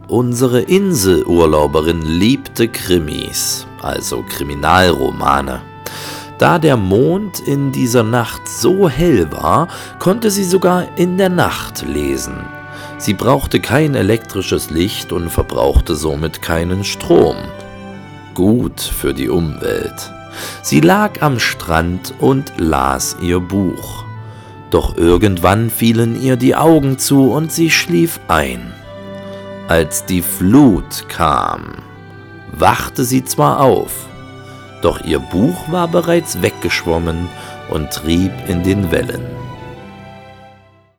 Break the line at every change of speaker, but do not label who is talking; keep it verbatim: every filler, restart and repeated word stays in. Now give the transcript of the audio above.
Unsere Inselurlauberin liebte Krimis, also Kriminalromane. Da der Mond in dieser Nacht so hell war, konnte sie sogar in der Nacht lesen. Sie brauchte kein elektrisches Licht und verbrauchte somit keinen Strom. Gut für die Umwelt. Sie lag am Strand und las ihr Buch. Doch irgendwann fielen ihr die Augen zu und sie schlief ein. Als die Flut kam, wachte sie zwar auf, doch ihr Buch war bereits weggeschwommen und trieb in den Wellen.